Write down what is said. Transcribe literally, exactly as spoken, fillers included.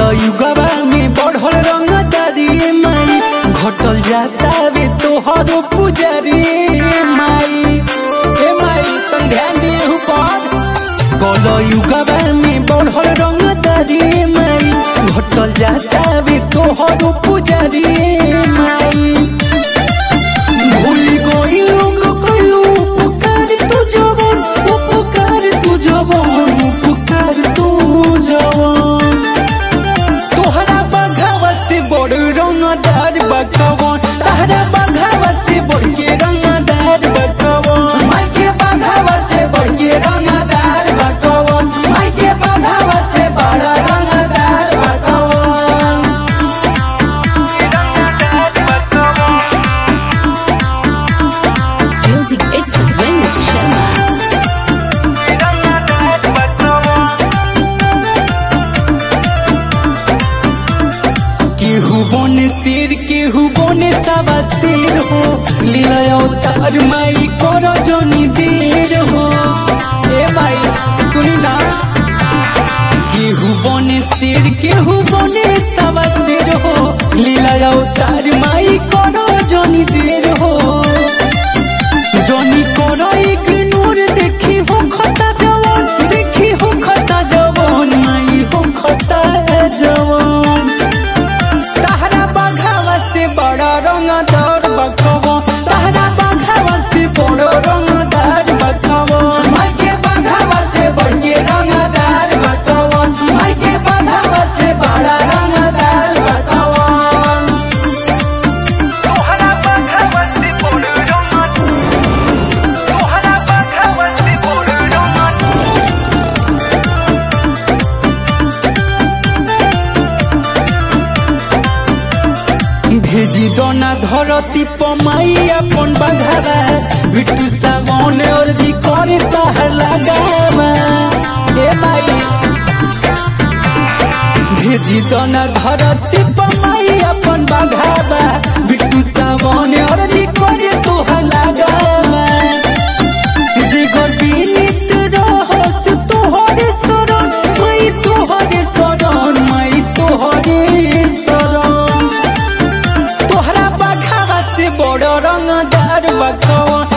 युगवा में बढ़ल रंगदारी माई घटल जाता वे तोहर पुजारी माई ए माई तन ध्यान दे ऊपर कल युगवा में बढ़ल रंगदारी माई घटल जाता वे तोहर पुजारी माई भूल गई लोग कइलू पुकार तू जवन पुकार तू जवन पुकार तू जवन तोहरा बघावा से बड़ रंगदार बकवन तोहरा बघावा से बड़ के रंगदार बकवन माई के बघावा से बढ़ के रंगदार बकवन माई के बघावा से बड़ा रंगदार बकवन Music it's Vince Sharma. केहू बने शेर केहू बने सवा शेर हो लीला अवतार माई कर जनी देर हो ए माई सुनी ना केहू बने शेर केहू बने सवा शेर हो लीला अवतार माई कर जनी देर हो जनी कर इग्नोर देखी हो खता जवान देखी हो खता जवान माई हो खता जवान तहरा बघावा से बड़ा रंगदार बकवा तहरा बघावा से बड़ा रंगदार बकवा माई के बघावा से बढ़ के रंगदार बकवन माई के बघावा से बड़ा रंगदार बकवन तोहरा बघावा से बड़ा रंगदार तोहरा बघावा से बड़ा रंगदार भेजी दोना धरती पमाई अपन बघावा बिट्टू सावन और जी करे तहर लगावा ए माई भेजी दोना धरती पमाई अपन बघावा बिट्टू सावन और जी करे तोहर लगावा जिगर बीनित रहस तोहरे शरण माई तोहरे शरण माई तोहरे शरण तोहरा बघावा से बड़ रंगदार बकवा